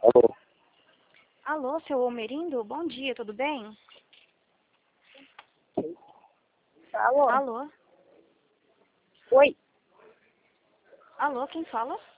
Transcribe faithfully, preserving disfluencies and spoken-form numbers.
Alô? Alô, seu Almerindo? Bom dia, tudo bem? Alô? Alô? Oi? Alô, quem fala?